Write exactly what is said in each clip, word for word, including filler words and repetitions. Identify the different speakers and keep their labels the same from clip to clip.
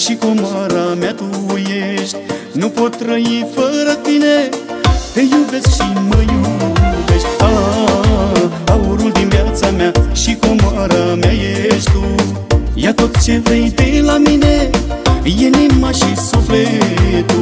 Speaker 1: și comoara mea tu ești. Nu pot trăi fără tine, te iubesc și mă iubești. Ah, aurul din viața mea și comoara mea ești tu. Ia tot ce vrei de la mine, inima și sufletul.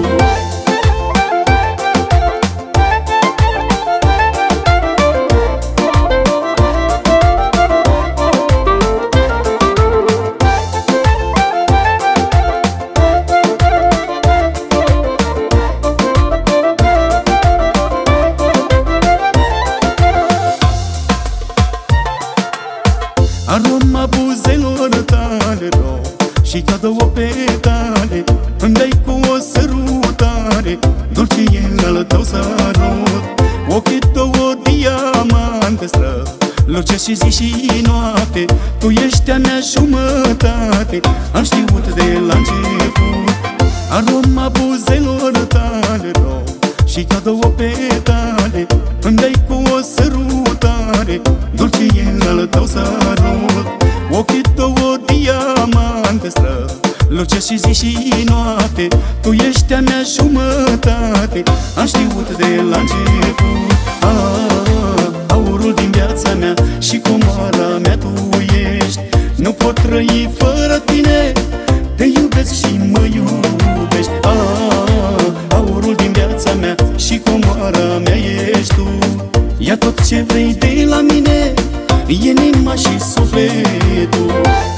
Speaker 1: Aroma buzelor tale două și ca două petale îmi dai cu o sărutare, dulce e al tău sărut. Ochii tău o diamante strălucesc și zi și noapte. Tu ești a mea jumătate, am știut de la început. Aroma buzelor tale două și ca două petale îmi dai cu o sărutare, dulce e al tău sărut. Ochii tău o diamante strălucesc și zi și noapte. Tu ești a mea jumătate, am știut de la început. Ah, aurul din viața mea și comoara mea tu ești. Nu pot trăi fără tine, te iubesc și mă iubești. Ah, aurul din viața mea și comoara mea ești tu. Ia tot ce vrei de la mine, inima și sufletul.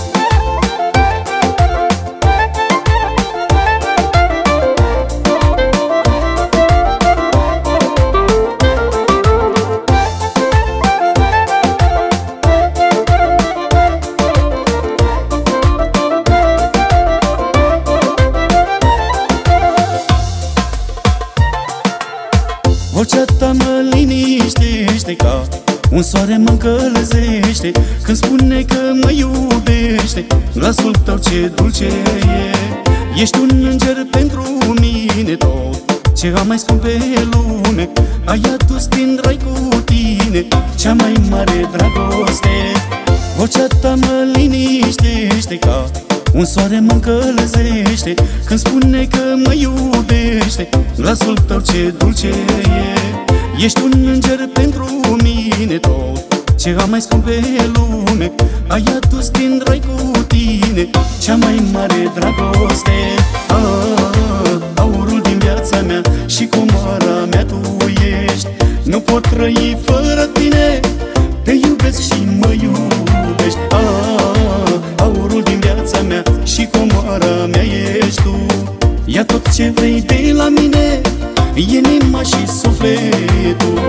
Speaker 1: Vocea ta mă liniștește, ca un soare mă încălzește când spune că mă iubește. Glasul tău ce dulce e, ești un înger pentru mine. Tot ce am mai scump pe lume ai adus din rai cu tine, cea mai mare dragoste. Vocea ta mă liniștește, ca un soare mă încălzește când spune că mă iubește. Glasul tău ce dulce e, ești un înger pentru mine. Tot ce am mai scump pe lume ai adus din rai cu tine, cea mai mare dragoste. Ah, aurul din viața mea și comoara mea tu ești. Nu pot trăi fără tine, te iubesc și mă iubești. Ah, aurul din viața mea și comoara mea ești tu. Ia tot ce vrei de la mine, inima și sufletul.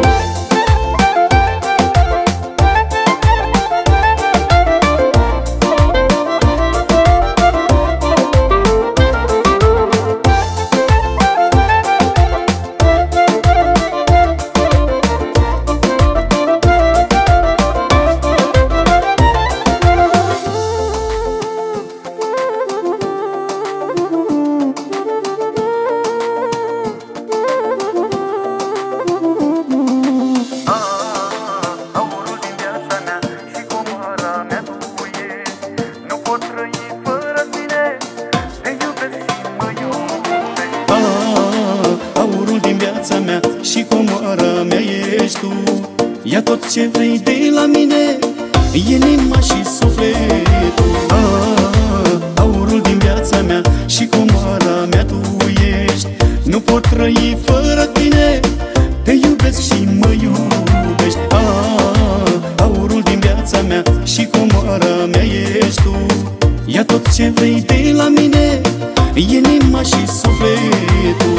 Speaker 1: Și comoara mea ești tu. Ia tot ce vrei de la mine, inima și sufletul. Ah, aurul din viața mea și comoara mea tu ești. Nu pot trăi fără tine, te iubesc și mă iubești. Ah, aurul din viața mea și comoara mea ești tu. Ia tot ce vrei de la mine, inima și sufletul.